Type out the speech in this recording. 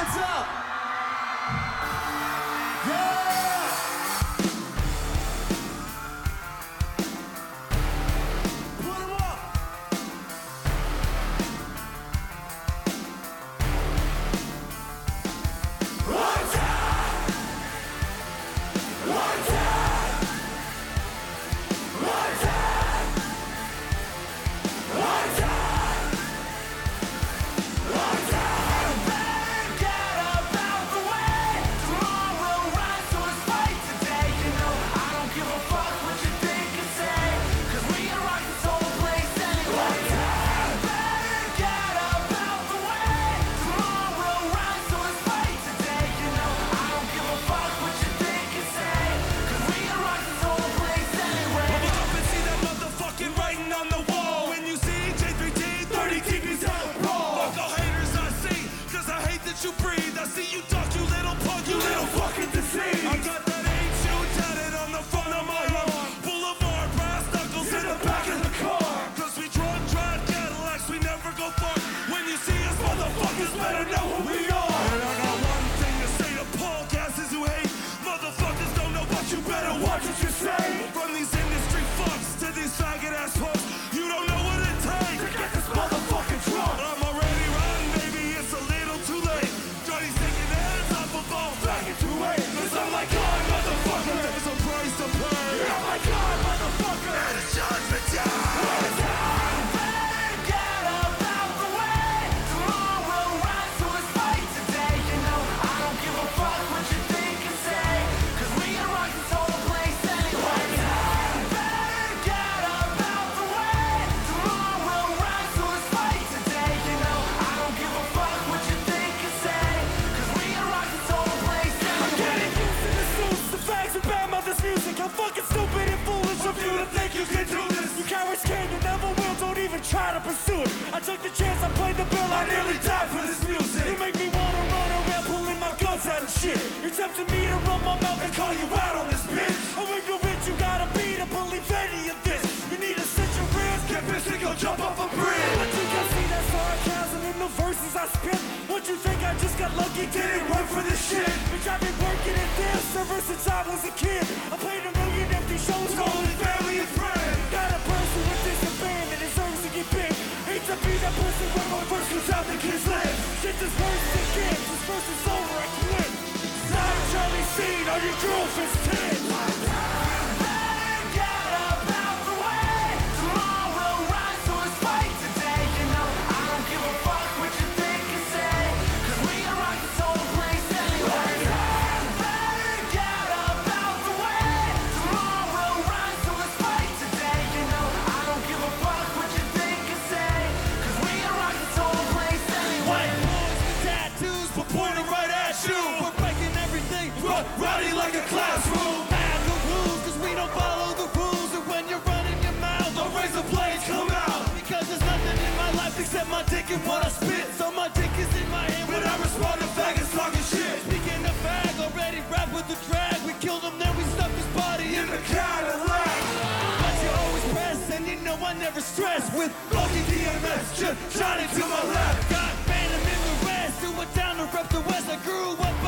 hands up. Yeah. Put 'em up. One time. One time. One time. One time. One time. Get up out the way. Tomorrow will rise to his fight today. You know I don't give a fuck what you think and say, 'cause we are rock this whole place anyway. Get up out the way. Tomorrow will rise to his fight today. You know I don't give a fuck what you think and say, 'cause we are rock this whole place anyway. Look up and see that motherfucking writing on the wall. When you see J3T, 30 TV's out of brawl. Fuck all haters I see, 'cause I hate that you breathe. I see you duck, you little punk, you little fucking disease. I got that H you tatted on the front of my arm. Boulevard, brass knuckles in the back of the car. 'Cause we drunk, drive Cadillacs, we never go far. When you see us, motherfuckers better know who we are. And I got one thing to say to podcasters who hate. Motherfuckers don't know, but you better watch what you say. From these industry fucks to these faggot ass punks, you don't know what it takes to get this motherfucking drunk. I'm already riding, baby, it's a little too late. Johnny's taking the hands off of all faggot too late. 'Cause I'm like God, motherfucker, there's a price to pay. I'm like God, motherfucker, and it's judgment time. Get up out the way. Tomorrow will rise to his fight today. You know I don't give a fuck what you think and say, 'cause we are rock this whole place anyway. Get up out the way. Tomorrow will rise to his fight today. You know I don't give a fuck what you think and say, 'cause we are rock this whole place I'm anyway. getting used to the suits, the fags, and bad mother's music. How fucking stupid and foolish of you to think you can do this. You cowards can, you never will, don't even try to pursue it. I took the chance, I played the bill, I nearly died for this music. You make me wanna run around pulling my guns out and shit. You're tempting me to run my mouth and call you out on this bitch. I'm ignorant, you gotta be to believe any of this. You need to sit your rears, get pissed and go jump off a bridge. But you can see that sarcasm in the verses I spit. What you think, I just got lucky, didn't work for this shit. Bitch, I've been working in this ever since I was a kid. I played a million empty shows for only family and friends. Got a person with this band that deserves to get big. Hate to be that person where my verse comes out the kids live. Shit, this verse is again, this verse is over, I quit. Not Charlie Sheen, are your girlfriend's 10. Get up out the way. Tomorrow will rise to his fight today. You know I don't give a fuck what you think and say, 'cause we are rock this whole place anyway. Get up out the way. Tomorrow will rise to his fight today. You know I don't give a fuck what you think and say, 'cause we are rock this whole place anyway. White boys with tattoos, but pointing right at you. We're breaking everything, rowdy like a classroom. Mad the rules, 'cause we don't follow the rules. And when you're running your mouth, the razor blades come out. Because there's nothing in my life except my dick and what I spit. So my dick is in my hand when I respond to faggots talking shit. Speaking of fag, already rap with the drag. We killed him, then we stuffed his body in the Cadillac. But you always press, and you know I never stress. With Lucky DMS, just shining to my left. Got Phantom in the rest, do it down to rep the West. I grew up